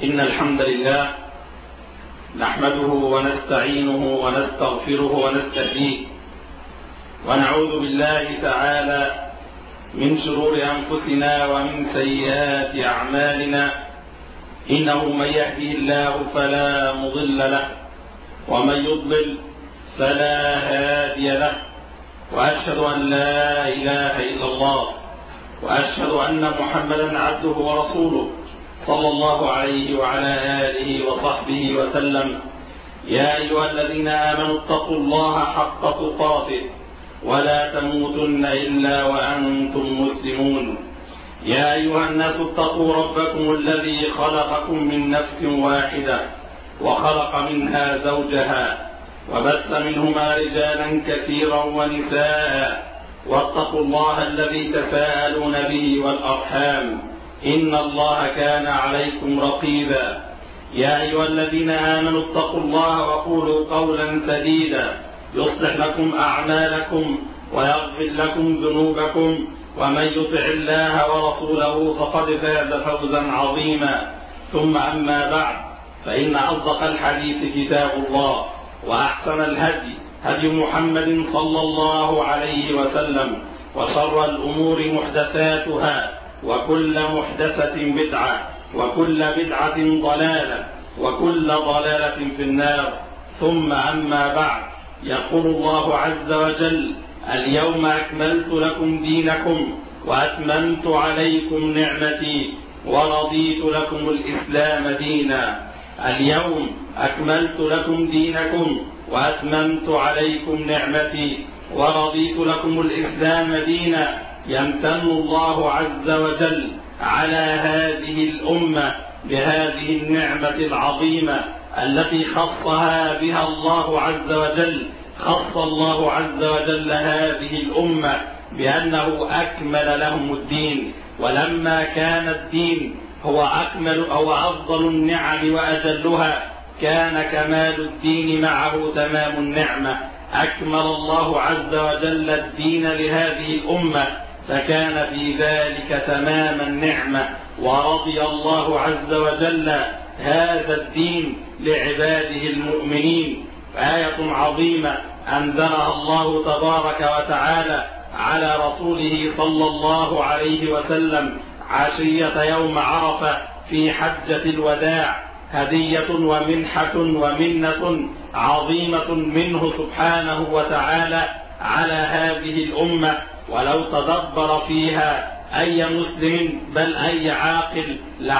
إن الحمد لله نحمده ونستعينه ونستغفره ونستهديه، ونعوذ بالله تعالى من شرور أنفسنا ومن سيئات أعمالنا. إنه من يهده الله فلا مضل له، ومن يضلل فلا هادي له، وأشهد أن لا إله إلا الله، وأشهد أن محمدا عبده ورسوله صلى الله عليه وعلى آله وصحبه وسلم. يا أيها الذين آمنوا اتقوا الله حق تقاته ولا تموتن إلا وأنتم مسلمون. يا أيها الناس اتقوا ربكم الذي خلقكم من نفس واحدة وخلق منها زوجها وبث منهما رجالا كثيرا ونساء، واتقوا الله الذي تساءلون به والأرحام، إن الله كان عليكم رقيبا. يا أيها الذين آمنوا اتقوا الله وقولوا قولا سديدا يصلح لكم أعمالكم ويغفر لكم ذنوبكم، ومن يطع الله ورسوله فقد فاز فوزا عظيما. ثم أما بعد، فإن أصدق الحديث كتاب الله، وأحسن الهدي هدي محمد صلى الله عليه وسلم، وشر الأمور محدثاتها، وكل محدثة بدعة، وكل بدعة ضلالة، وكل ضلالة في النار. ثم أما بعد، يقول الله عز وجل: اليوم أكملت لكم دينكم وأتممت عليكم نعمتي ورضيت لكم الإسلام دينا. اليوم أكملت لكم دينكم وأتممت عليكم نعمتي ورضيت لكم الإسلام دينا. يمتن الله عز وجل على هذه الأمة بهذه النعمة العظيمة التي خصها بها الله عز وجل. خص الله عز وجل هذه الأمة بأنه أكمل لهم الدين، ولما كان الدين هو أكمل أو أفضل النعم وأجلها، كان كمال الدين معه تمام النعمة. أكمل الله عز وجل الدين لهذه الأمة، فكان في ذلك تمام النعمة، ورضي الله عز وجل هذا الدين لعباده المؤمنين. آية عظيمة أنزلها الله تبارك وتعالى على رسوله صلى الله عليه وسلم عشية يوم عرفة في حجة الوداع، هدية ومنحة ومنة عظيمة منه سبحانه وتعالى على هذه الأمة. ولو تدبر فيها أي مسلم بل أي عاقل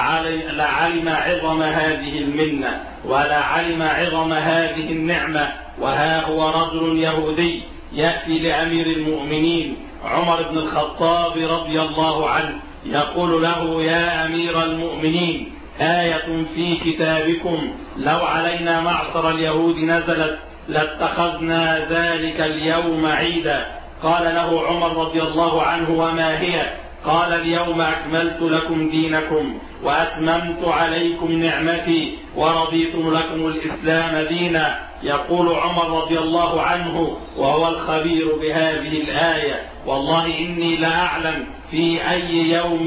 لعلم عظم هذه المنة ولعلم عظم هذه النعمة. وها هو رجل يهودي يأتي لأمير المؤمنين عمر بن الخطاب رضي الله عنه يقول له: يا أمير المؤمنين، آية في كتابكم لو علينا معشر اليهود نزلت لاتخذنا ذلك اليوم عيدا. قال له عمر رضي الله عنه: وما هي؟ قال: اليوم أكملت لكم دينكم وأتممت عليكم نعمتي ورضيت لكم الإسلام دينا. يقول عمر رضي الله عنه وهو الخبير بهذه الآية: والله إني لأعلم في أي يوم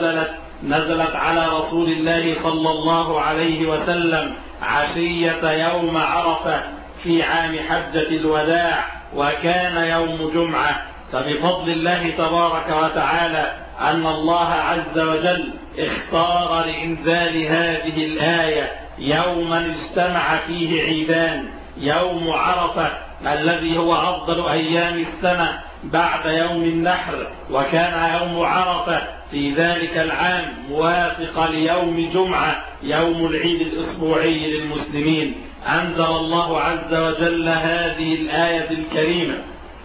نزلت على رسول الله صلى الله عليه وسلم عشية يوم عرفة في عام حجة الوداع، وكان يوم جمعة. فبفضل الله تبارك وتعالى أن الله عز وجل اختار لإنزال هذه الآية يوما اجتمع فيه عيدان: يوم عرفة الذي هو أفضل أيام السنة بعد يوم النحر، وكان يوم عرفة في ذلك العام موافق ليوم جمعة يوم العيد الأسبوعي للمسلمين. أنزل الله عز وجل هذه الآية الكريمة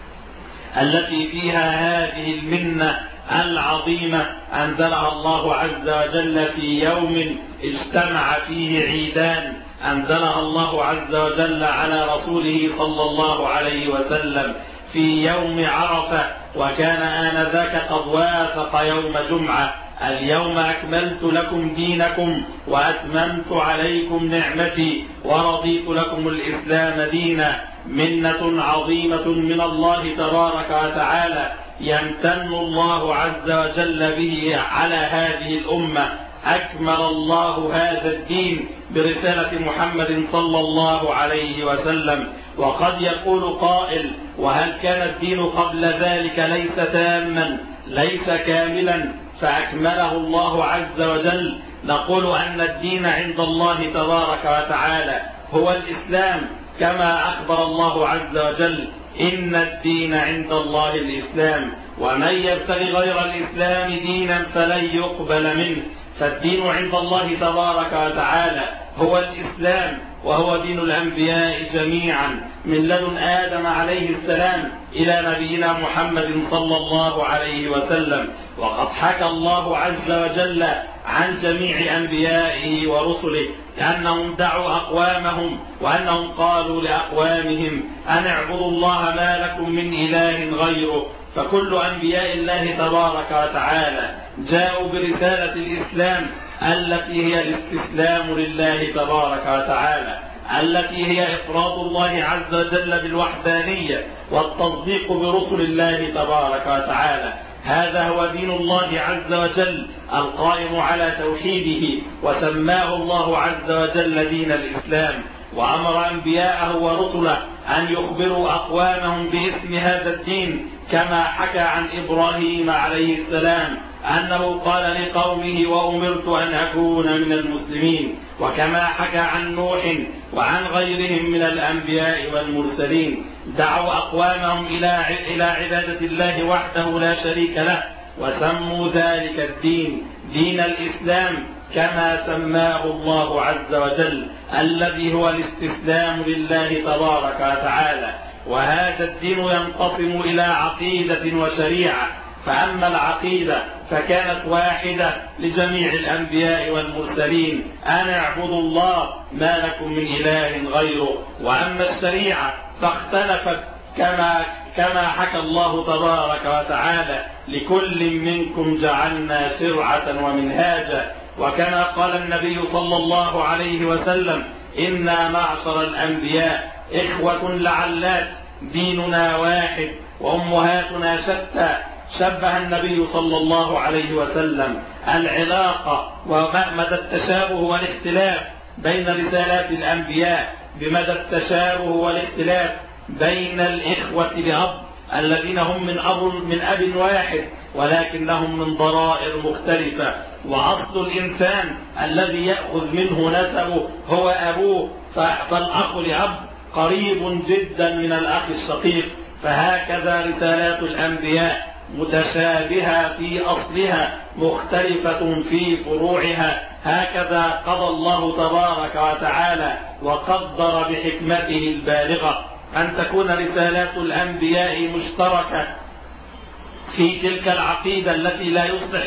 التي فيها هذه المنة العظيمة، أنزلها الله عز وجل في يوم اجتمع فيه عيدان، أنزلها الله عز وجل على رسوله صلى الله عليه وسلم في يوم عرفة، وكان آنذاك قد وافق يوم جمعة. اليوم أكملت لكم دينكم وأتممت عليكم نعمتي ورضيت لكم الإسلام دينا. منة عظيمة من الله تبارك وتعالى يمتن الله عز وجل به على هذه الأمة أكمل الله هذا الدين برسالة محمد صلى الله عليه وسلم. وقد يقول قائل: وهل كان الدين قبل ذلك ليس تاما ليس كاملا فأكمله الله عز وجل؟ نقول أن الدين عند الله تبارك وتعالى هو الإسلام، كما أخبر الله عز وجل: إن الدين عند الله الإسلام ومن يبتغي غير الإسلام دينا فلن يقبل منه. فالدين عند الله تبارك وتعالى هو الإسلام، وهو دين الأنبياء جميعا من لدن آدم عليه السلام إلى نبينا محمد صلى الله عليه وسلم. وقد حكى الله عز وجل عن جميع أنبيائه ورسله أنهم دعوا أقوامهم وأنهم قالوا لأقوامهم أن اعبدوا الله ما لكم من إله غيره. فكل أنبياء الله تبارك وتعالى جاءوا برسالة الإسلام التي هي الاستسلام لله تبارك وتعالى، التي هي إفراد الله عز وجل بالوحدانية والتصديق برسل الله تبارك وتعالى. هذا هو دين الله عز وجل القائم على توحيده، وسماه الله عز وجل دين الإسلام، وأمر أنبياءه ورسله أن يخبروا أقوامهم باسم هذا الدين، كما حكى عن إبراهيم عليه السلام أنه قال لقومه: وأمرت أن أكون من المسلمين. وكما حكى عن نوح وعن غيرهم من الأنبياء والمرسلين دعوا أقوامهم إلى عبادة الله وحده لا شريك له، وسموا ذلك الدين دين الإسلام، كما سماه الله عز وجل، الذي هو الاستسلام لله تبارك وتعالى. وهذا الدين ينقسم إلى عقيدة وشريعة. فأما العقيدة فكانت واحدة لجميع الأنبياء والمرسلين: أن اعبدوا الله ما لكم من إله غيره. وأما الشريعة فاختلفت كما حكى الله تبارك وتعالى: لكل منكم جعلنا شرعة ومنهاجا. وكما قال النبي صلى الله عليه وسلم: إنا معشر الأنبياء إخوة لعلات، ديننا واحد وأمهاتنا شتى. شبه النبي صلى الله عليه وسلم العلاقة ومدى التشابه والاختلاف بين رسالات الأنبياء بمدى التشابه والاختلاف بين الإخوة لأب الذين هم من أب واحد ولكنهم من ضرائر مختلفة. وأصل الإنسان الذي يأخذ منه نسبه هو أبوه، فالأخ لأب قريب جدا من الأخ الشقيق. فهكذا رسالات الأنبياء متشابهة في أصلها مختلفة في فروعها. هكذا قضى الله تبارك وتعالى وقدر بحكمته البالغة أن تكون رسالات الأنبياء مشتركة في تلك العقيدة التي لا يصلح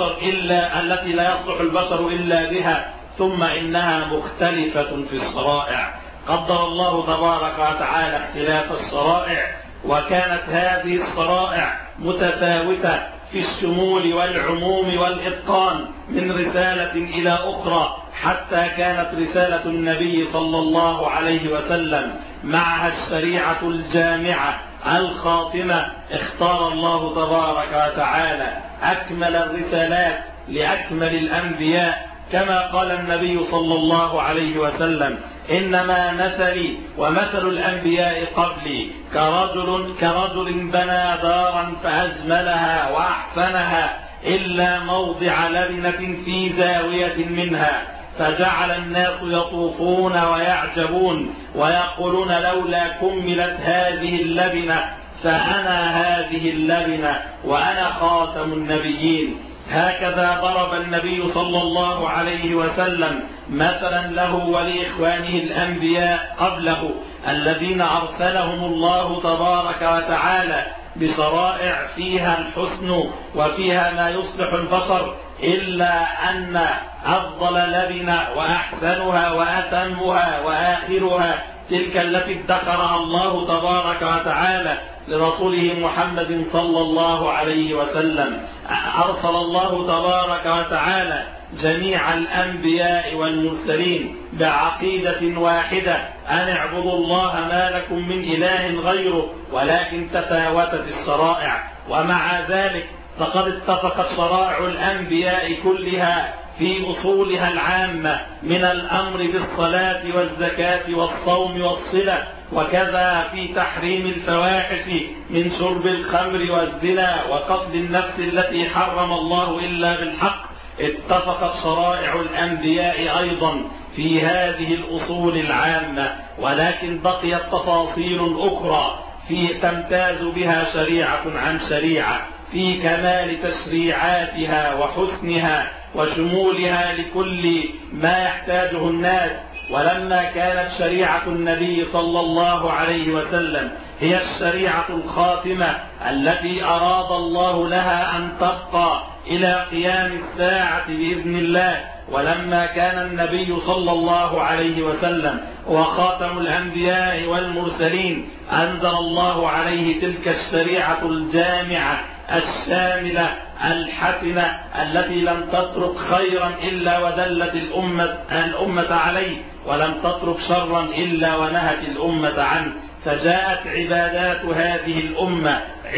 البشر إلا بها، ثم إنها مختلفة في الشرائع. قدر الله تبارك وتعالى اختلاف الشرائع، وكانت هذه الشرائع متفاوتة في الشمول والعموم والإتقان من رسالة إلى أخرى، حتى كانت رسالة النبي صلى الله عليه وسلم معها الشريعة الجامعة الخاتمة. اختار الله تبارك وتعالى أكمل الرسالات لأكمل الأنبياء، كما قال النبي صلى الله عليه وسلم: إنما مثلي ومثل الأنبياء قبلي كرجل بنى دارا فأجملها وأحسنها إلا موضع لبنة في زاوية منها، فجعل الناس يطوفون ويعجبون ويقولون: لولا كملت هذه اللبنة فأنا هذه اللبنة وأنا خاتم النبيين. هكذا ضرب النبي صلى الله عليه وسلم مثلا له ولإخوانه الأنبياء قبله الذين أرسلهم الله تبارك وتعالى بشرائع فيها الحسن وفيها ما يصلح البشر، إلا أن أفضل لبنة وأحسنها وأتمها وآخرها تلك التي ادخرها الله تبارك وتعالى لرسوله محمد صلى الله عليه وسلم. أرسل الله تبارك وتعالى جميع الأنبياء والمرسلين بعقيدة واحدة: أن اعبدوا الله ما لكم من إله غيره، ولكن تفاوتت الشرائع. ومع ذلك فقد اتفقت شرائع الأنبياء كلها في أصولها العامة من الأمر بالصلاة والزكاة والصوم والصلة، وكذا في تحريم الفواحش من شرب الخمر والزنا وقتل النفس التي حرم الله إلا بالحق، اتفقت شرائع الأنبياء أيضا في هذه الأصول العامة، ولكن بقيت تفاصيل أخرى تمتاز بها شريعة عن شريعة في كمال تشريعاتها وحسنها وشمولها لكل ما يحتاجه الناس. ولما كانت شريعة النبي صلى الله عليه وسلم هي الشريعة الخاتمة التي أراد الله لها أن تبقى إلى قيام الساعة بإذن الله، ولما كان النبي صلى الله عليه وسلم هو خاتم الأنبياء والمرسلين، أنزل الله عليه تلك الشريعة الجامعة الشاملة الحسنة التي لم تترك خيرا إلا ودلت الأمة عليه، ولم تترك شرا إلا ونهت الأمة عنه. فجاءت عبادات هذه الأمة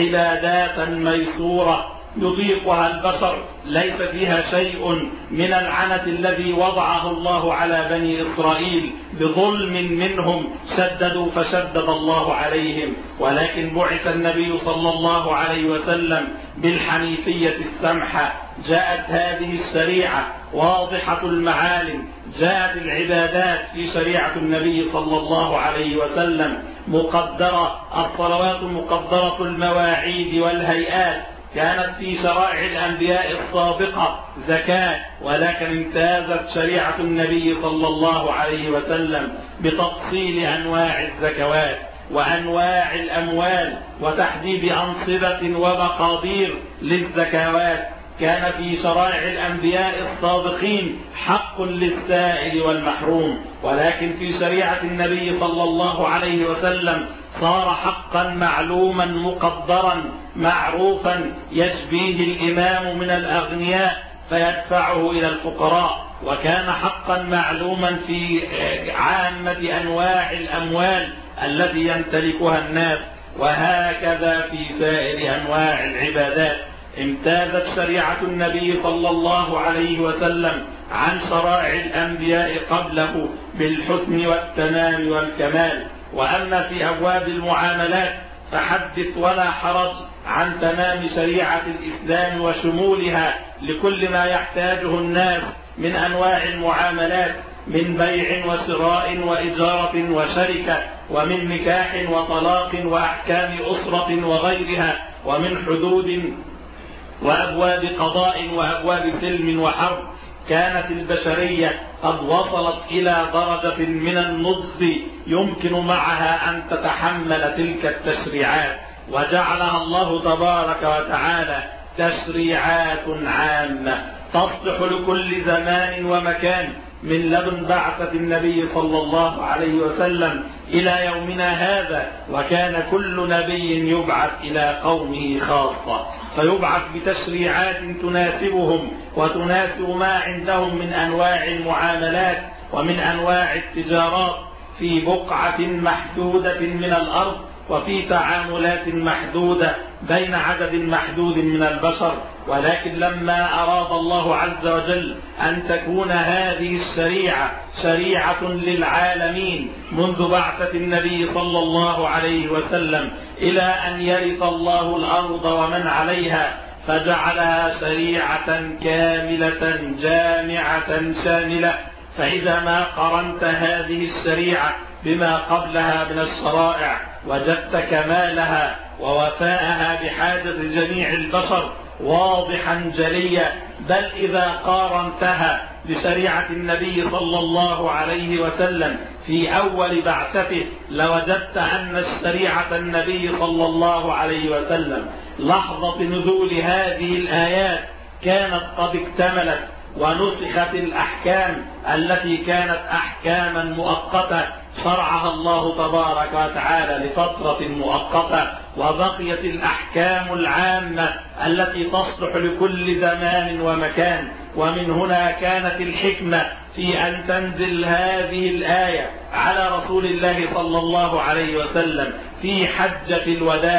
عبادات ميسورة يطيقها البشر، ليس فيها شيء من العنت الذي وضعه الله على بني إسرائيل بظلم منهم شددوا فشدد الله عليهم، ولكن بعث النبي صلى الله عليه وسلم بالحنيفية السمحة. جاءت هذه الشريعة واضحة المعالم، جاءت العبادات في شريعة النبي صلى الله عليه وسلم مقدرة، الصلوات مقدرة المواعيد والهيئات. كانت في شرائع الأنبياء السابقة زكاة، ولكن امتازت شريعة النبي صلى الله عليه وسلم بتفصيل أنواع الزكوات وأنواع الأموال وتحديد أنصبة ومقادير للزكوات. كان في شرائع الأنبياء السابقين حق للسائل والمحروم، ولكن في شريعة النبي صلى الله عليه وسلم صار حقا معلوما مقدرا معروفا يشبيه الإمام من الأغنياء فيدفعه إلى الفقراء، وكان حقا معلوما في عامة أنواع الأموال التي يمتلكها الناس، وهكذا في سائر أنواع العبادات. امتازت شريعة النبي صلى الله عليه وسلم عن شرائع الأنبياء قبله بالحسن والتمام والكمال. وأما في أبواب المعاملات فحدث ولا حرج عن تمام شريعة الإسلام وشمولها لكل ما يحتاجه الناس من أنواع المعاملات، من بيع وشراء وإجارة وشركة، ومن نكاح وطلاق وأحكام أسرة وغيرها، ومن حدود وأبواب قضاء وأبواب سلم وحرب. كانت البشرية قد وصلت إلى درجة من النضج يمكن معها أن تتحمل تلك التشريعات، وجعلها الله تبارك وتعالى تشريعات عامة تصلح لكل زمان ومكان، من لدن بعثة النبي صلى الله عليه وسلم إلى يومنا هذا. وكان كل نبي يبعث إلى قومه خاصة، فيبعث بتشريعات تناسبهم وتناسب ما عندهم من أنواع المعاملات ومن أنواع التجارات في بقعة محدودة من الأرض، وفي تعاملات محدودة بين عدد محدود من البشر. ولكن لما أراد الله عز وجل أن تكون هذه الشريعة شريعة للعالمين منذ بعثة النبي صلى الله عليه وسلم إلى أن يرث الله الأرض ومن عليها، فجعلها شريعة كاملة جامعة شاملة. فإذا ما قرنت هذه الشريعة بما قبلها من الشرائع وجدت كمالها ووفاءها بحاجة جميع البشر واضحا جليا. بل إذا قارنتها بشريعة النبي صلى الله عليه وسلم في أول بعثته لوجدت أن الشريعة النبي صلى الله عليه وسلم لحظة نزول هذه الآيات كانت قد اكتملت، ونسخت الأحكام التي كانت أحكاما مؤقتة شرعها الله تبارك وتعالى لفترة مؤقتة، وبقيت الأحكام العامة التي تصلح لكل زمان ومكان. ومن هنا كانت الحكمة في أن تنزل هذه الآية على رسول الله صلى الله عليه وسلم في حجة الوداع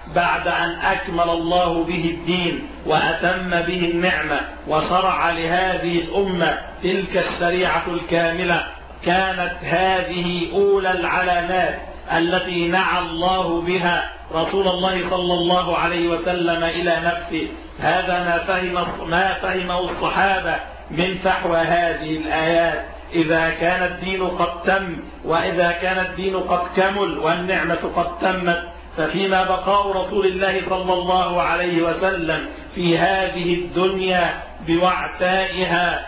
بعد أن أكمل الله به الدين وأتم به النعمة وشرع لهذه الأمة تلك الشريعة الكاملة، كانت هذه أولى العلامات التي نعى الله بها رسول الله صلى الله عليه وسلم إلى نفسه. هذا ما فهمه الصحابة من فحوى هذه الآيات. إذا كان الدين قد تم، وإذا كان الدين قد كمل والنعمة قد تمت، ففيما بقاء رسول الله صلى الله عليه وسلم في هذه الدنيا بوعثائها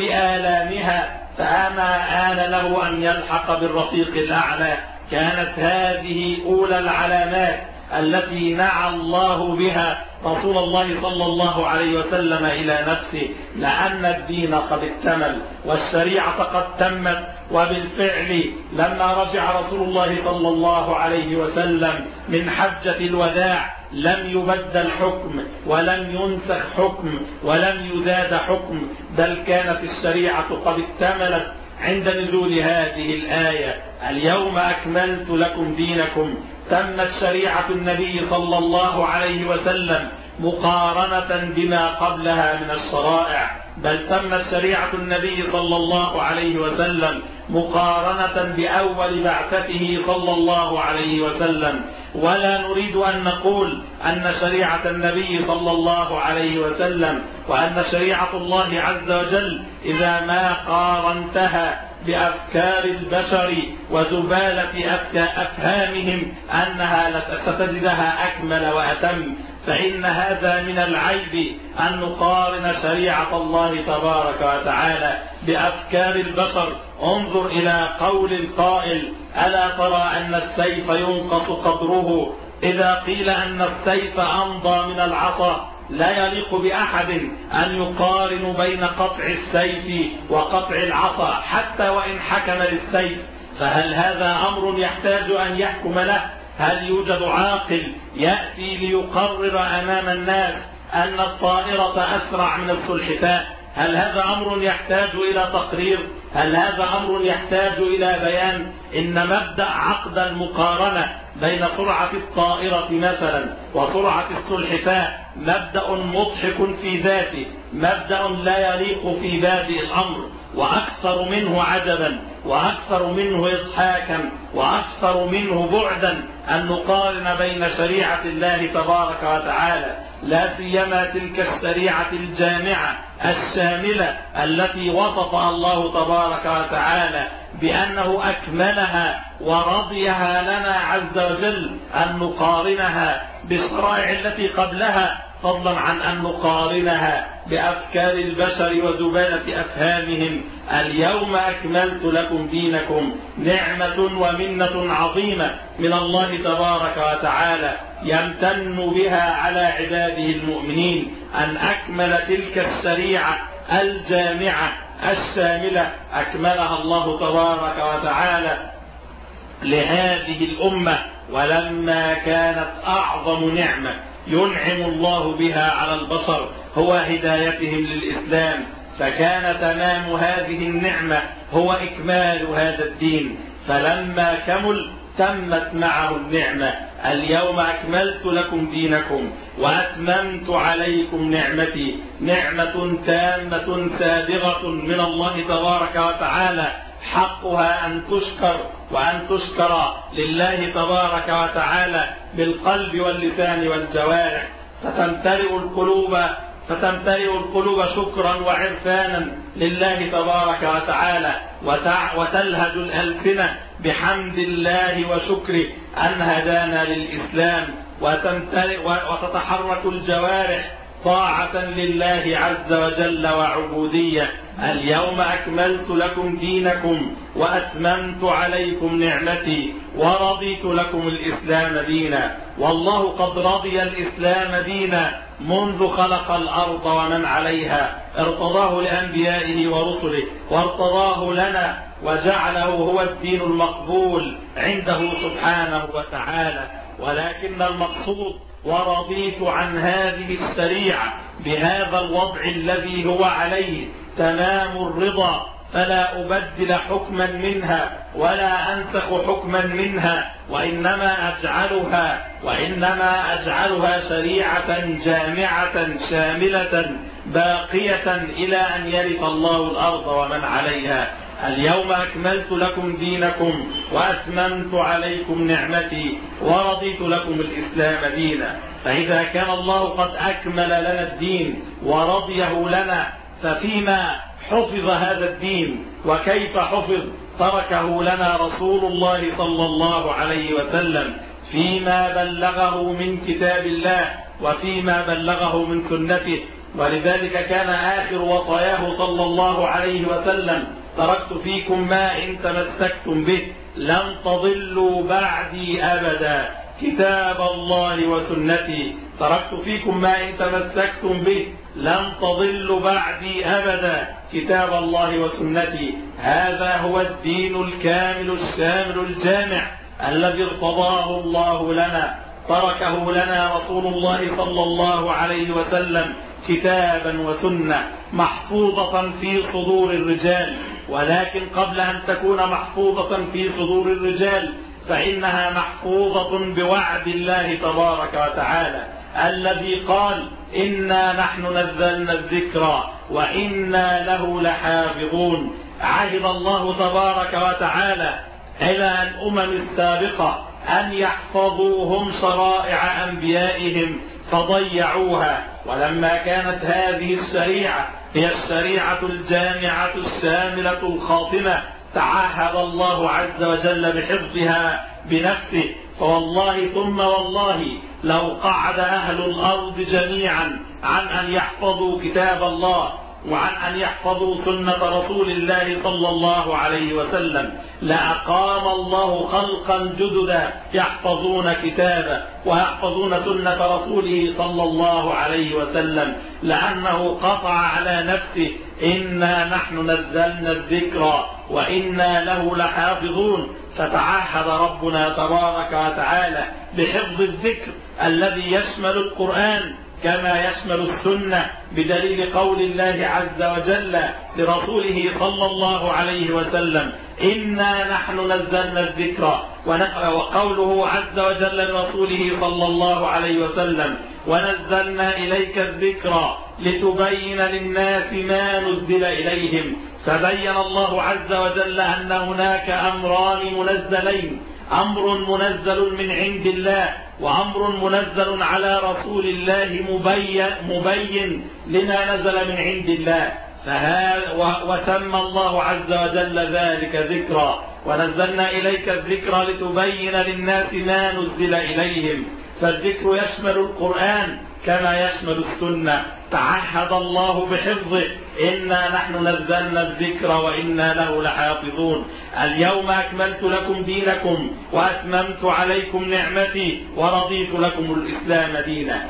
وبآلامها، فأما آن له أن يلحق بالرفيق الأعلى. كانت هذه أولى العلامات التي نعى الله بها رسول الله صلى الله عليه وسلم إلى نفسه، لأن الدين قد اكتمل والشريعة قد تمت. وبالفعل لما رجع رسول الله صلى الله عليه وسلم من حجة الوداع لم يبدل حكم ولم ينسخ حكم ولم يزاد حكم، بل كانت الشريعة قد اكتملت عند نزول هذه الآية: اليوم أكملت لكم دينكم. تمت شريعة النبي صلى الله عليه وسلم مقارنة بما قبلها من الشرائع، بل تمت شريعة النبي صلى الله عليه وسلم مقارنة بأول بعثته صلى الله عليه وسلم. ولا نريد أن نقول أن شريعة النبي صلى الله عليه وسلم وأن شريعة الله عز وجل إذا ما قارنتها بأفكار البشر وزبالة أفهامهم أنها ستجدها أكمل وأتم، فإن هذا من العيب أن نقارن شريعة الله تبارك وتعالى بأفكار البشر. انظر إلى قول القائل: ألا ترى أن السيف ينقص قدره؟ إذا قيل أن السيف أمضى من العصا لا يليق بأحد أن يقارن بين قطع السيف وقطع العصا حتى وإن حكم للسيف. فهل هذا أمر يحتاج أن يحكم له؟ هل يوجد عاقل يأتي ليقرر أمام الناس أن الطائرة أسرع من السلحفاة؟ هل هذا أمر يحتاج إلى تقرير؟ هل هذا أمر يحتاج إلى بيان؟ إن مبدأ عقد المقارنة بين سرعة الطائرة مثلا وسرعة السلحفاة مبدأ مضحك في ذاته، مبدأ لا يليق في بادئ الأمر، وأكثر منه عجبا وأكثر منه إضحاكا وأكثر منه بعدا أن نقارن بين شريعة الله تبارك وتعالى، لا سيما تلك الشريعة الجامعة الشاملة التي وصفها الله تبارك وتعالى بأنه أكملها ورضيها لنا عز وجل، أن نقارنها بالشرائع التي قبلها، فضلا عن أن نقارنها بأفكار البشر وزبالة أفهامهم. اليوم أكملت لكم دينكم، نعمة ومنة عظيمة من الله تبارك وتعالى يمتن بها على عباده المؤمنين، أن أكمل تلك الشريعة الجامعة الشاملة، أكملها الله تبارك وتعالى لهذه الأمة. ولما كانت أعظم نعمة ينعم الله بها على البشر هو هدايتهم للإسلام، فكان تمام هذه النعمة هو إكمال هذا الدين، فلما كمل تمت معه النعمة: اليوم أكملت لكم دينكم وأتممت عليكم نعمتي. نعمة تامة سابغة من الله تبارك وتعالى، حقها أن تشكر وأن تشكر لله تبارك وتعالى بالقلب واللسان والجوارح، فتمتلئ القلوب شكرا وعرفانا لله تبارك وتعالى، وتلهج الألسنة بحمد الله وشكره أن هدانا للإسلام، وتتحرك الجوارح طاعة لله عز وجل وعبودية. اليوم أكملت لكم دينكم وأتممت عليكم نعمتي ورضيت لكم الإسلام دينا. والله قد رضي الإسلام دينا منذ خلق الأرض ومن عليها، ارتضاه لأنبيائه ورسله وارتضاه لنا وجعله هو الدين المقبول عنده سبحانه وتعالى. ولكن المقصود: ورضيت عن هذه الشريعة بهذا الوضع الذي هو عليه تمام الرضا، فلا أبدل حكما منها ولا أنسخ حكما منها، وإنما أجعلها شريعة جامعة شاملة باقية إلى أن يرث الله الأرض ومن عليها. اليوم أكملت لكم دينكم وأتممت عليكم نعمتي ورضيت لكم الإسلام دينا. فإذا كان الله قد أكمل لنا الدين ورضيه لنا، ففيما حفظ هذا الدين وكيف حفظ تركه لنا رسول الله صلى الله عليه وسلم فيما بلغه من كتاب الله وفيما بلغه من سنته. ولذلك كان آخر وصاياه صلى الله عليه وسلم: تركت فيكم ما إن تمسكتم به لن تضلوا بعدي أبدا، كتاب الله وسنتي. تركت فيكم ما إن تمسكتم به لن تضلوا بعدي أبدا، كتاب الله وسنتي. هذا هو الدين الكامل الشامل الجامع الذي ارتضاه الله لنا، تركه لنا رسول الله صلى الله عليه وسلم كتابا وسنة محفوظة في صدور الرجال. ولكن قبل أن تكون محفوظة في صدور الرجال فإنها محفوظة بوعد الله تبارك وتعالى الذي قال: إنا نحن نزلنا الذكر وإنا له لحافظون. عهد الله تبارك وتعالى إلى الأمم السابقة أن يحفظوهم شرائع أنبيائهم فضيعوها. ولما كانت هذه الشريعة هي الشريعة الجامعة الشاملة الخاطمة، تعهد الله عز وجل بحفظها بنفسه. فوالله ثم والله لو قعد أهل الأرض جميعا عن أن يحفظوا كتاب الله وعن أن يحفظوا سنة رسول الله صلى الله عليه وسلم لأقام الله خلقا جددا يحفظون كتابه ويحفظون سنة رسوله صلى الله عليه وسلم، لأنه قطع على نفسه: إنا نحن نزلنا الذكر وإنا له لحافظون. فتعهد ربنا تبارك وتعالى بحفظ الذكر الذي يشمل القرآن كما يشمل السنة، بدليل قول الله عز وجل لرسوله صلى الله عليه وسلم: إنا نحن نزلنا الذكر، وقوله عز وجل لرسوله صلى الله عليه وسلم: ونزلنا إليك الذكر لتبين للناس ما نزل إليهم. فبين الله عز وجل أن هناك أمران منزلين: أمر منزل من عند الله وأمر منزل على رسول الله مبين لما نزل من عند الله. وسمى الله عز وجل ذلك ذكرا: ونزلنا إليك الذكر لتبين للناس ما نزل إليهم. فالذكر يشمل القرآن كما يشمل السنة. تعهد الله بحفظه: إنا نحن نزلنا الذكر وإنا له لحافظون. اليوم أكملت لكم دينكم وأتممت عليكم نعمتي ورضيت لكم الإسلام دينا.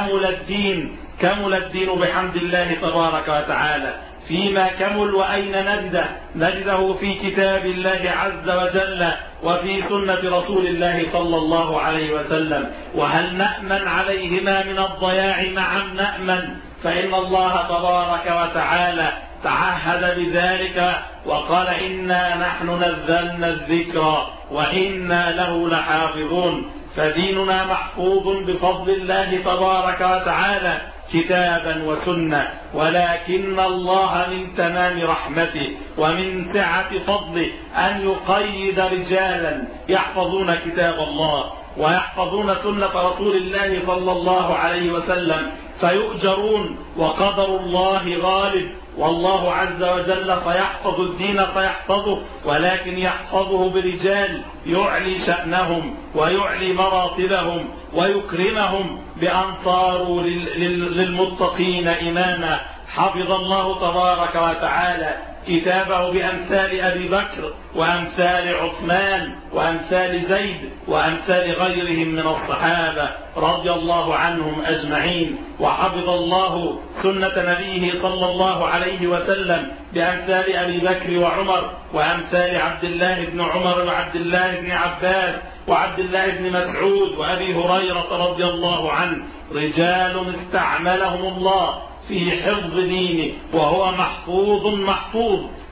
كمل الدين بحمد الله تبارك وتعالى. فيما كمل وأين نجده في كتاب الله عز وجل وفي سنة رسول الله صلى الله عليه وسلم. وهل نأمن عليهما من الضياع؟ نعم نأمن، فإن الله تبارك وتعالى تعهد بذلك وقال: إنا نحن نزلنا الذكر وإنا له لحافظون. فديننا محفوظ بفضل الله تبارك وتعالى كتابا وسنة، ولكن الله من تمام رحمته ومن سعة فضله أن يقيد رجالا يحفظون كتاب الله ويحفظون سنة رسول الله صلى الله عليه وسلم فيؤجرون، وقدر الله غالب، والله عز وجل سيحفظ الدين سيحفظه، ولكن يحفظه برجال يعلي شأنهم ويعلي مراتبهم ويكرمهم بأن صاروا للمتقين إماما. حفظ الله تبارك وتعالى كتابه بأمثال أبي بكر وأمثال عثمان وأمثال زيد وأمثال غيرهم من الصحابة رضي الله عنهم أجمعين. وحفظ الله سنة نبيه صلى الله عليه وسلم بأمثال أبي بكر وعمر وأمثال عبد الله بن عمر وعبد الله بن عباس وعبد الله بن مسعود وأبي هريرة رضي الله عنه، رجال استعملهم الله في حفظ دينه وهو محفوظ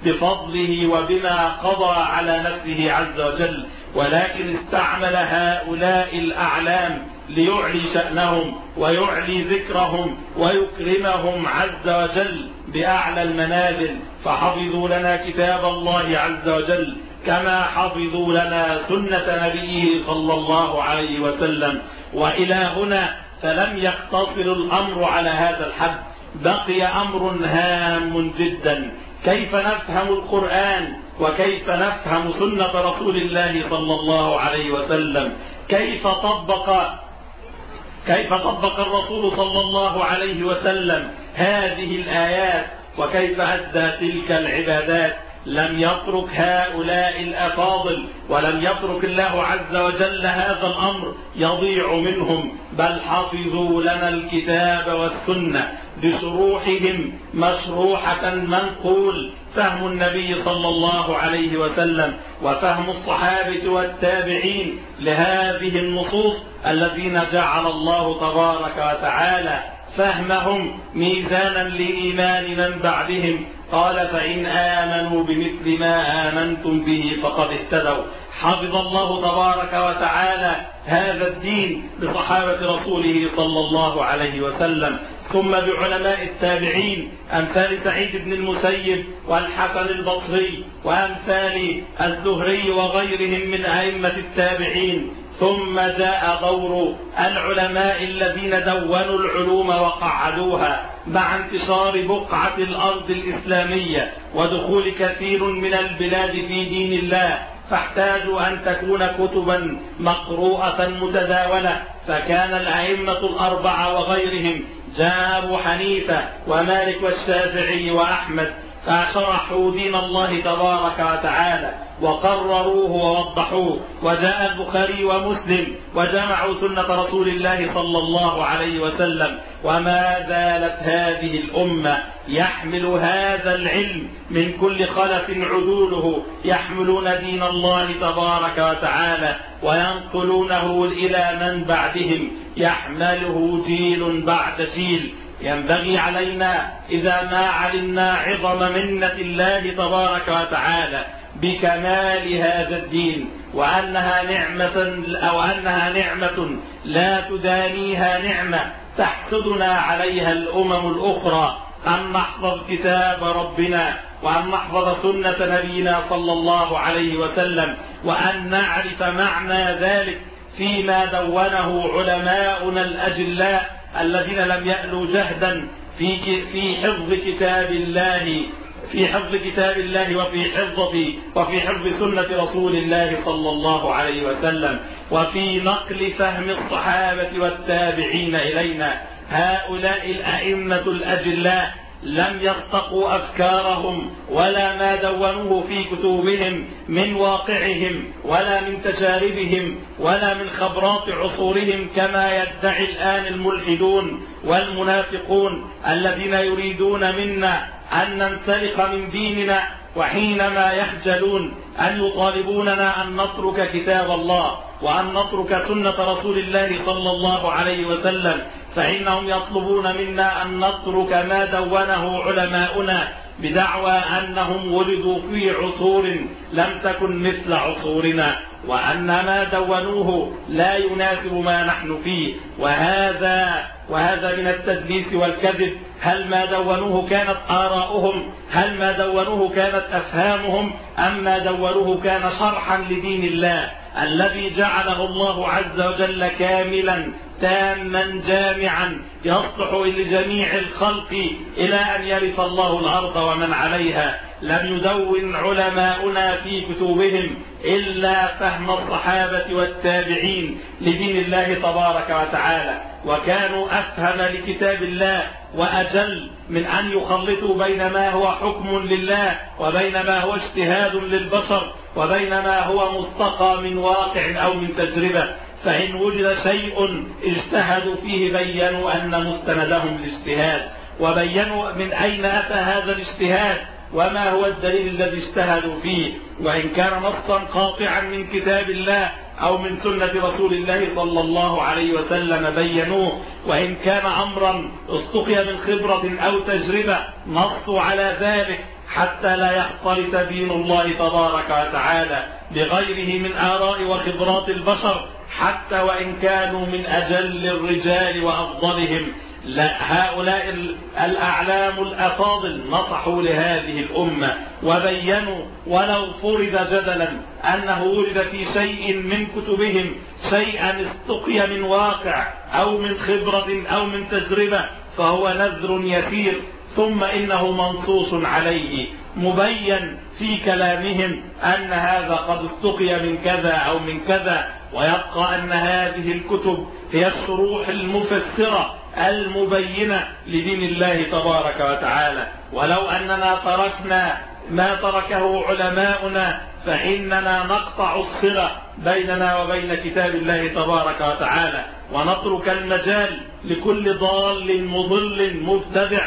بفضله وبما قضى على نفسه عز وجل، ولكن استعمل هؤلاء الأعلام ليعلي شأنهم ويعلي ذكرهم ويكرمهم عز وجل بأعلى المنازل، فحفظوا لنا كتاب الله عز وجل كما حفظوا لنا سنة نبيه صلى الله عليه وسلم. وإلى هنا فلم يقتصر الأمر على هذا الحد، بقي أمر هام جدا: كيف نفهم القرآن وكيف نفهم سنة رسول الله صلى الله عليه وسلم، كيف طبق الرسول صلى الله عليه وسلم هذه الآيات وكيف أدى تلك العبادات. لم يترك هؤلاء الأفاضل ولم يترك الله عز وجل هذا الأمر يضيع منهم، بل حفظوا لنا الكتاب والسنة بشروحهم مشروحة منقول، فهم النبي صلى الله عليه وسلم وفهم الصحابة والتابعين لهذه النصوص الذين جعل الله تبارك وتعالى فهمهم ميزانا لإيمان من بعدهم. قال: فإن آمنوا بمثل ما آمنتم به فقد اهتدوا. حفظ الله تبارك وتعالى هذا الدين بصحابة رسوله صلى الله عليه وسلم، ثم بعلماء التابعين أمثال سعيد بن المسيب والحسن البصري وأمثال الزهري وغيرهم من أئمة التابعين. ثم جاء دور العلماء الذين دونوا العلوم وقعدوها مع انتشار بقعة الأرض الإسلامية ودخول كثير من البلاد في دين الله، فاحتاجوا أن تكون كتبا مقروءة متداولة، فكان الأئمة الأربعة وغيرهم جاء أبو حنيفة ومالك والشافعي وأحمد فشرحوا دين الله تبارك وتعالى وقرروه ووضحوه، وجاء البخاري ومسلم وجمعوا سنة رسول الله صلى الله عليه وسلم. وما زالت هذه الأمة يحمل هذا العلم من كل خلف عدوله، يحملون دين الله تبارك وتعالى وينقلونه إلى من بعدهم، يحمله جيل بعد جيل. ينبغي علينا إذا ما علمنا عظم منة الله تبارك وتعالى بكمال هذا الدين وأنها نعمة لا تدانيها نعمة تحسدنا عليها الأمم الأخرى، أن نحفظ كتاب ربنا وأن نحفظ سنة نبينا صلى الله عليه وسلم، وأن نعرف معنى ذلك فيما دونه علماؤنا الأجلاء الذين لم يألوا جهدا في حفظ كتاب الله وفي حفظ سنة رسول الله صلى الله عليه وسلم، وفي نقل فهم الصحابة والتابعين إلينا. هؤلاء الأئمة الأجلاء لم يرتقوا أفكارهم ولا ما دونوه في كتبهم من واقعهم ولا من تجاربهم ولا من خبرات عصورهم كما يدعي الآن الملحدون والمنافقون الذين يريدون منا أن ننسلخ من ديننا، وحينما يخجلون أن يطالبوننا أن نترك كتاب الله وأن نترك سنة رسول الله صلى الله عليه وسلم، فإنهم يطلبون منا أن نترك ما دونه علماؤنا بدعوى أنهم ولدوا في عصور لم تكن مثل عصورنا، وأن ما دونوه لا يناسب ما نحن فيه، وهذا من التدليس والكذب. هل ما دونوه كانت آراؤهم؟ هل ما دونوه كانت أفهامهم؟ أم ما دونوه كان شرحا لدين الله الذي جعله الله عز وجل كاملا تاما جامعا يصلح لجميع الخلق إلى أن يرث الله الأرض ومن عليها؟ لم يدون علماؤنا في كتبهم إلا فهم الصحابة والتابعين لدين الله تبارك وتعالى، وكانوا أفهم لكتاب الله وأجل من أن يخلطوا بين ما هو حكم لله وبين ما هو اجتهاد للبشر وبين ما هو مستقى من واقع أو من تجربة. فإن وجد شيء اجتهدوا فيه بينوا أن مستندهم الاجتهاد، وبينوا من أين أتى هذا الاجتهاد وما هو الدليل الذي اجتهدوا فيه، وإن كان نصا قاطعا من كتاب الله أو من سنة رسول الله صلى الله عليه وسلم بينوه، وإن كان أمرا استقي من خبرة أو تجربة نصوا على ذلك حتى لا يختلط دين الله تبارك وتعالى بغيره من آراء وخبرات البشر، حتى وإن كانوا من أجل الرجال وأفضلهم. هؤلاء الأعلام الأفاضل نصحوا لهذه الأمة وبينوا ولو فرض جدلا أنه ورد في شيء من كتبهم شيئا استقي من واقع أو من خبرة أو من تجربة فهو نذر يسير، ثم إنه منصوص عليه مبين في كلامهم أن هذا قد استقي من كذا أو من كذا. ويبقى أن هذه الكتب هي الشروح المفسرة المبينة لدين الله تبارك وتعالى. ولو أننا تركنا ما تركه علماؤنا فإننا نقطع الصلة بيننا وبين كتاب الله تبارك وتعالى، ونترك المجال لكل ضال مضل مبتدع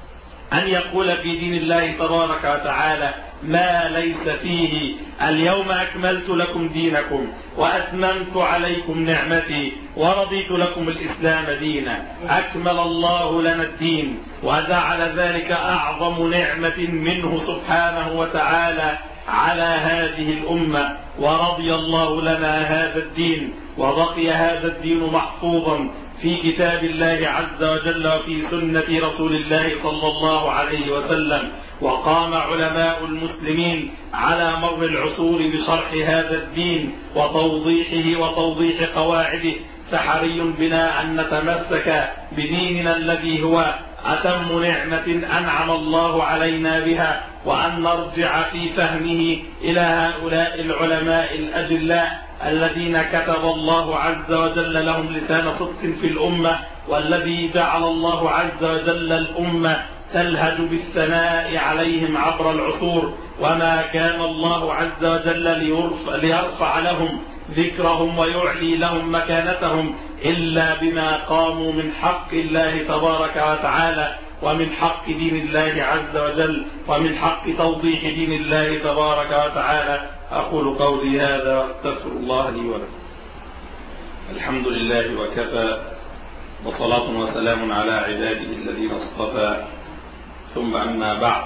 أن يقول في دين الله تبارك وتعالى ما ليس فيه. اليوم أكملت لكم دينكم وأتممت عليكم نعمتي ورضيت لكم الإسلام دينا. أكمل الله لنا الدين وجعل ذلك أعظم نعمة منه سبحانه وتعالى على هذه الأمة، ورضي الله لنا هذا الدين، وبقي هذا الدين محفوظا في كتاب الله عز وجل وفي سنة رسول الله صلى الله عليه وسلم. وقام علماء المسلمين على مر العصور بشرح هذا الدين وتوضيحه وتوضيح قواعده، فحري بنا أن نتمسك بديننا الذي هو أتم نعمة أنعم الله علينا بها، وأن نرجع في فهمه إلى هؤلاء العلماء الأجلاء الذين كتب الله عز وجل لهم لسان صدق في الأمة، والذي جعل الله عز وجل الأمة تلهج بالثناء عليهم عبر العصور. وما كان الله عز وجل ليرفع لهم ذكرهم ويعلي لهم مكانتهم إلا بما قاموا من حق الله تبارك وتعالى، ومن حق دين الله عز وجل، ومن حق توضيح دين الله تبارك وتعالى. أقول قولي هذا واستغفر الله لي ولكم. الحمد لله وكفى، وصلاة وسلام على عباده الذين اصطفى، ثم أما بعد.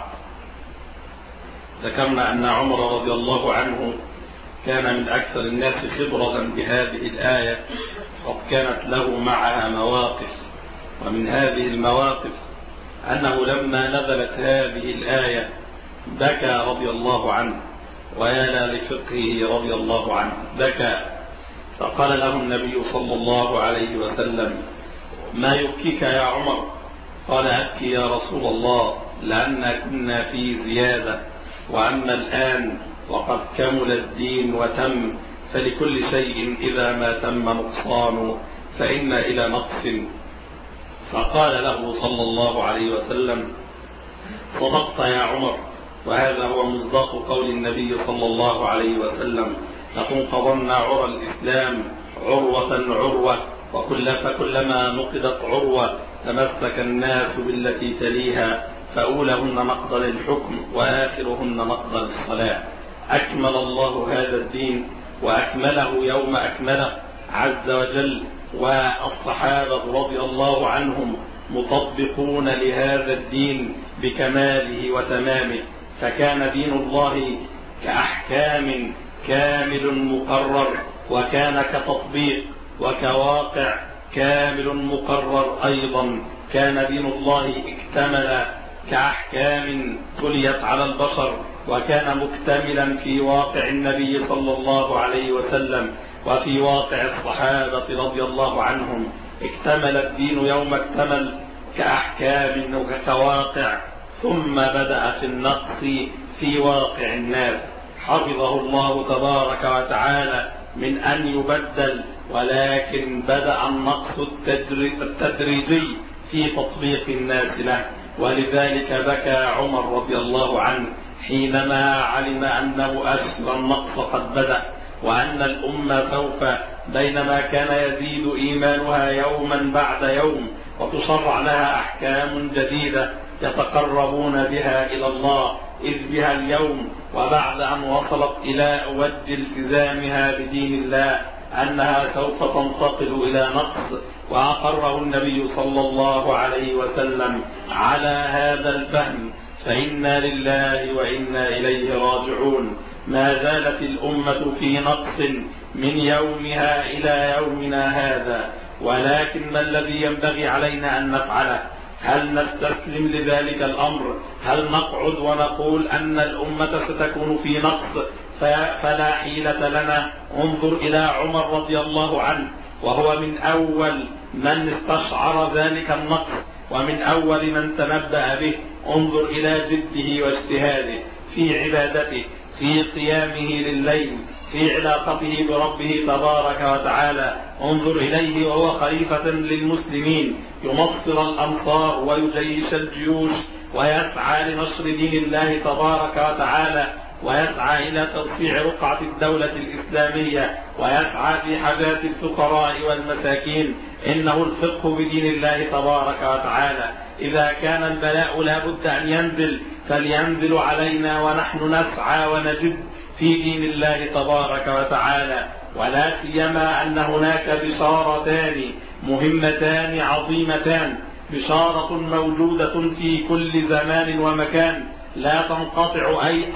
ذكرنا أن عمر رضي الله عنه كان من أكثر الناس خبرة بهذه الآية، قد كانت له معها مواقف، ومن هذه المواقف أنه لما نزلت هذه الآية بكى رضي الله عنه، ويا لفقهه رضي الله عنه بكى، فقال له النبي صلى الله عليه وسلم ما يبكيك يا عمر؟ قال أبكي يا رسول الله لأن كنا في زيادة، وأما الآن وقد كمل الدين وتم، فلكل شيء إذا ما تم نقصان فإن إلى نقص. فقال له صلى الله عليه وسلم صدقت يا عمر. وهذا هو مصداق قول النبي صلى الله عليه وسلم نكون قضمنا عرى الإسلام عروة عروة، فكلما نقضت عروة تمسك الناس بالتي تليها، فأولهن مقضى للحكم وآخرهن مقضى للصلاة. أكمل الله هذا الدين وأكمله يوم أكمله عز وجل، والصحابة رضي الله عنهم مطبقون لهذا الدين بكماله وتمامه، فكان دين الله كأحكام كامل مقرر، وكان كتطبيق وكواقع كامل مقرر أيضا. كان دين الله اكتمل كأحكام تليت على البشر، وكان مكتملا في واقع النبي صلى الله عليه وسلم وفي واقع الصحابة رضي الله عنهم. اكتمل الدين يوم اكتمل كأحكام وكواقع، ثم بدأ في النقص في واقع الناس، حفظه الله تبارك وتعالى من أن يبدل، ولكن بدأ النقص التدريجي في تطبيق الناس له. ولذلك بكى عمر رضي الله عنه حينما علم أنه أشر النقص قد بدأ، وأن الأمة سوف بينما كان يزيد إيمانها يوما بعد يوم وتشرع لها أحكام جديدة يتقربون بها إلى الله، إذ بها اليوم وبعد أن وصلت إلى أوج التزامها بدين الله أنها سوف تنتقل إلى نقص. وأقره النبي صلى الله عليه وسلم على هذا الفهم فإنا لله وإنا إليه راجعون. ما زالت الأمة في نقص من يومها إلى يومنا هذا، ولكن ما الذي ينبغي علينا أن نفعله؟ هل نستسلم لذلك الأمر؟ هل نقعد ونقول أن الأمة ستكون في نقص فلا حيلة لنا؟ انظر إلى عمر رضي الله عنه، وهو من أول من استشعر ذلك النقص ومن أول من تنبأ به. انظر إلى جده واجتهاده في عبادته، في قيامه لليل، في علاقته بربه تبارك وتعالى. انظر إليه وهو خليفة للمسلمين، يمطر الأمطار ويجيش الجيوش ويسعى لنشر دين الله تبارك وتعالى، ويسعى إلى توسيع رقعة الدولة الإسلامية، ويسعى في حاجات الفقراء والمساكين. إنه الفقه بدين الله تبارك وتعالى. إذا كان البلاء لا بد أن ينزل فلينزل علينا، ونحن نسعى ونجد في دين الله تبارك وتعالى. ولا سيما أن هناك بشارتان مهمتان عظيمتان، بشارة موجودة في كل زمان ومكان لا تنقطع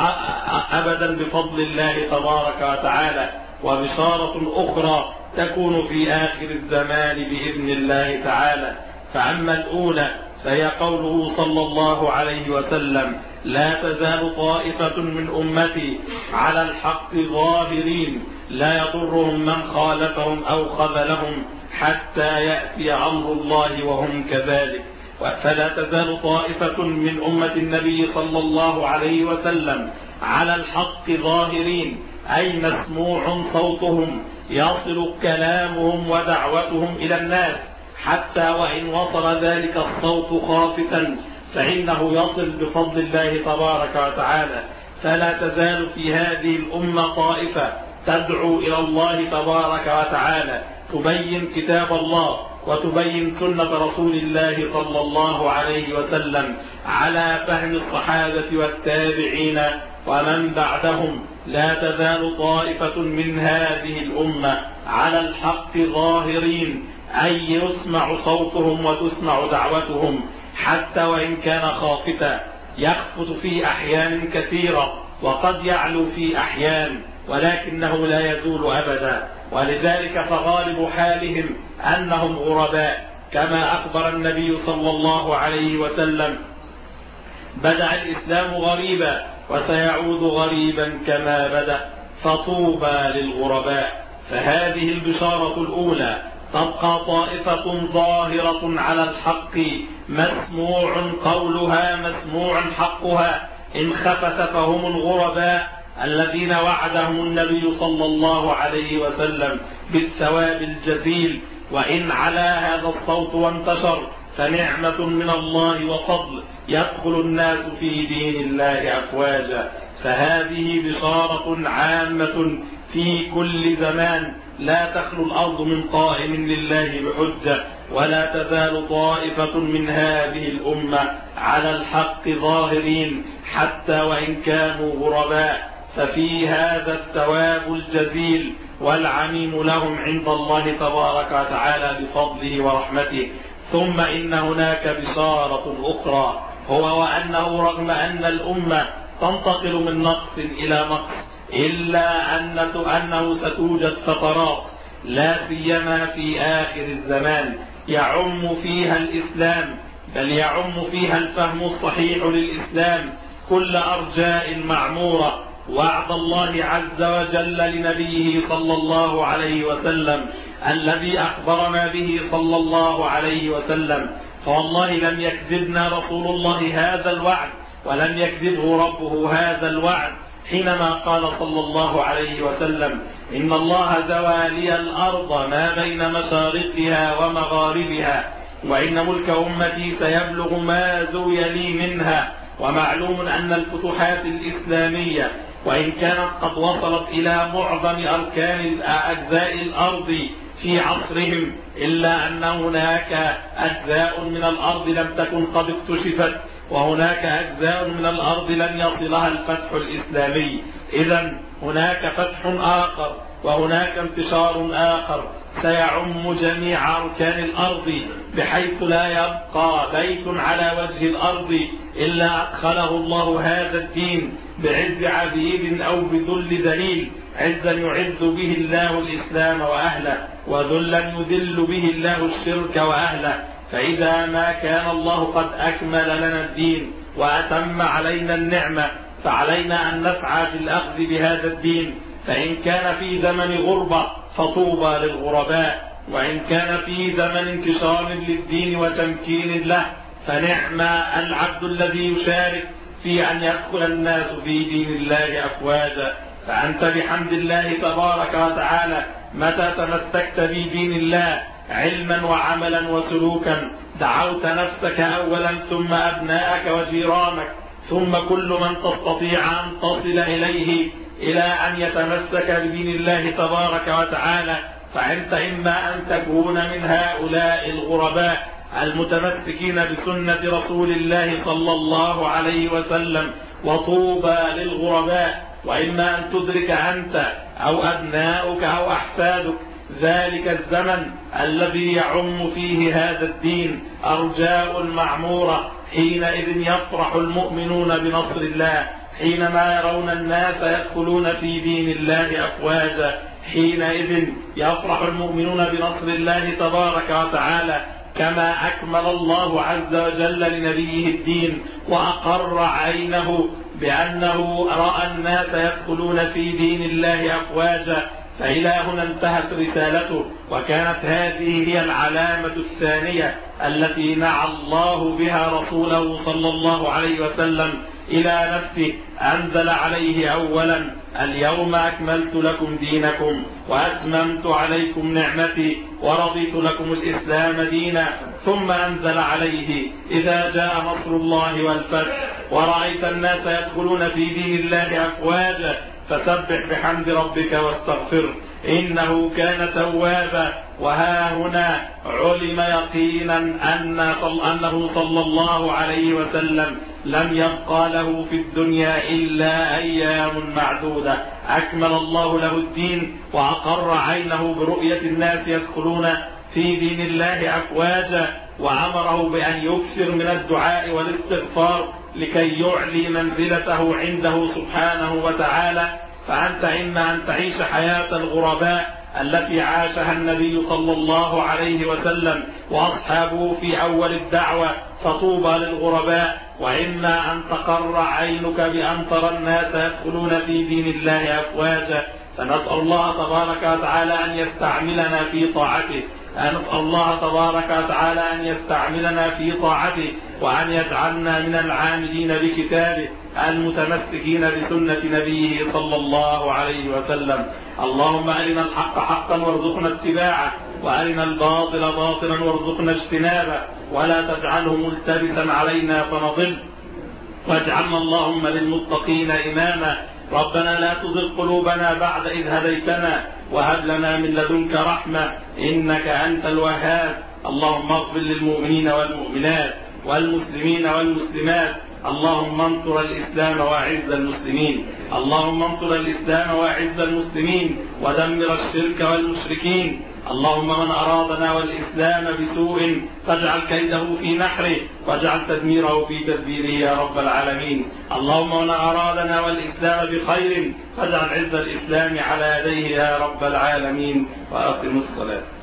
أبدا بفضل الله تبارك وتعالى، وبشارة أخرى تكون في آخر الزمان بإذن الله تعالى. فأما الأولى فهي قوله صلى الله عليه وسلم: لا تزال طائفة من أمتي على الحق ظاهرين لا يضرهم من خالفهم أو خذلهم حتى يأتي أمر الله وهم كذلك. فلا تزال طائفة من أمة النبي صلى الله عليه وسلم على الحق ظاهرين، أي مسموع صوتهم، يصل كلامهم ودعوتهم إلى الناس، حتى وإن وصل ذلك الصوت خافتا فإنه يصل بفضل الله تبارك وتعالى. فلا تزال في هذه الأمة طائفة تدعو إلى الله تبارك وتعالى، تبين كتاب الله وتبين سنة رسول الله صلى الله عليه وسلم على فهم الصحابة والتابعين ومن بعدهم. لا تزال طائفة من هذه الأمة على الحق ظاهرين، أي يسمع صوتهم وتسمع دعوتهم، حتى وإن كان خافتا، يخفت في أحيان كثيرة وقد يعلو في أحيان، ولكنه لا يزول أبدا. ولذلك فغالب حالهم أنهم غرباء، كما أخبر النبي صلى الله عليه وسلم: بدأ الإسلام غريبا وسيعود غريبا كما بدأ، فطوبى للغرباء. فهذه البشارة الأولى: تبقى طائفة ظاهرة على الحق، مسموع قولها مسموع حقها. إن خفت فهم الغرباء الذين وعدهم النبي صلى الله عليه وسلم بالثواب الجزيل. وإن علا هذا الصوت وانتشر فنعمة من الله وفضل، يدخل الناس في دين الله أفواجا. فهذه بشارة عامة في كل زمان، لا تخلو الأرض من قائم لله بحجة. ولا تزال طائفة من هذه الأمة على الحق ظاهرين حتى وإن كانوا غرباء، ففي هذا الثواب الجزيل والعميم لهم عند الله تبارك وتعالى بفضله ورحمته. ثم إن هناك بشارة أخرى، هو وأنه رغم أن الأمة تنتقل من نقص إلى نقص، إلا أنه ستوجد فترات لا سيما في آخر الزمان يعم فيها الإسلام، بل يعم فيها الفهم الصحيح للإسلام كل أرجاء المعمورة. وعد الله عز وجل لنبيه صلى الله عليه وسلم الذي أخبرنا به صلى الله عليه وسلم، فوالله لم يكذبنا رسول الله هذا الوعد، ولم يكذبه ربه هذا الوعد، حينما قال صلى الله عليه وسلم: إن الله زوى لي الأرض ما بين مشارقها ومغاربها، وإن ملك أمتي سيبلغ ما زوي لي منها. ومعلوم أن الفتوحات الإسلامية وإن كانت قد وصلت إلى معظم أركان أجزاء الأرض في عصرهم، إلا أن هناك أجزاء من الأرض لم تكن قد اكتشفت، وهناك أجزاء من الأرض لم يصلها الفتح الإسلامي. إذن هناك فتح آخر وهناك انتشار آخر سيعم جميع أركان الأرض، بحيث لا يبقى بيت على وجه الأرض إلا أدخله الله هذا الدين بعز عبيد أو بذل ذليل، عزا يعز به الله الإسلام وأهله، وذلا يذل به الله الشرك وأهله. فإذا ما كان الله قد أكمل لنا الدين وأتم علينا النعمة، فعلينا أن نسعى في الأخذ بهذا الدين. فإن كان في زمن غربة فطوبى للغرباء، وإن كان في زمن انتشار للدين وتمكين له فنعم العبد الذي يشارك في أن يدخل الناس في دين الله أفواجا. فأنت بحمد الله تبارك وتعالى متى تمسكت بدين الله علما وعملا وسلوكا دعوت نفسك أولا، ثم أبناءك وجيرانك، ثم كل من تستطيع أن تصل إليه إلى أن يتمسك بدين الله تبارك وتعالى. فأنت إما أن تكون من هؤلاء الغرباء المتمسكين بسنة رسول الله صلى الله عليه وسلم، وطوبى للغرباء، وإما أن تدرك أنت أو أبناؤك أو أحفادك ذلك الزمن الذي يعم فيه هذا الدين أرجاء معمورة. حينئذ يفرح المؤمنون بنصر الله، حينما يرون الناس يدخلون في دين الله أفواجا، حينئذ يفرح المؤمنون بنصر الله تبارك وتعالى، كما أكمل الله عز وجل لنبيه الدين وأقر عينه بأنه رأى الناس يدخلون في دين الله أفواجا. فإلى هنا انتهت رسالته، وكانت هذه هي العلامة الثانية التي نعى الله بها رسوله صلى الله عليه وسلم إلى نفسه. أنزل عليه أولا: اليوم أكملت لكم دينكم وأتممت عليكم نعمتي ورضيت لكم الإسلام دينا. ثم أنزل عليه: إذا جاء نصر الله والفتح ورأيت الناس يدخلون في دين الله أفواجا فسبح بحمد ربك واستغفره إنه كان توابا. وها هنا علم يقينا أنه صلى الله عليه وسلم لم يبقى له في الدنيا إلا أيام معدودة. أكمل الله له الدين وأقر عينه برؤية الناس يدخلون في دين الله أفواجا، وأمره بأن يكثر من الدعاء والاستغفار لكي يعلي منزلته عنده سبحانه وتعالى. فأنت إما أن تعيش حياة الغرباء التي عاشها النبي صلى الله عليه وسلم وأصحابه في أول الدعوة فطوبى للغرباء، وإما أن تقر عينك بأن ترى الناس يدخلون في دين الله أفواجا. فنسأل الله تبارك وتعالى أن يستعملنا في طاعته، نسأل الله تبارك وتعالى أن يستعملنا في طاعته، وأن يجعلنا من العاملين بكتابه المتمسكين بسنة نبيه صلى الله عليه وسلم. اللهم أرنا الحق حقا وارزقنا اتباعه، وأرنا الباطل باطلا وارزقنا اجتنابه، ولا تجعله ملتبسا علينا فنضل، واجعلنا اللهم للمتقين إماما. ربنا لا تزغ قلوبنا بعد إذ هديتنا وهب لنا من لدنك رحمة إنك أنت الوهاب. اللهم اغفر للمؤمنين والمؤمنات والمسلمين والمسلمات. اللهم انصر الإسلام وأعز المسلمين. اللهم انصر الإسلام وأعز المسلمين ودمر الشرك والمشركين. اللهم من أرادنا والإسلام بسوء فاجعل كيده في نحره واجعل تدميره في تدبيره يا رب العالمين. اللهم من أرادنا والإسلام بخير فاجعل عز الإسلام على يديه يا رب العالمين. وأقم الصلاة.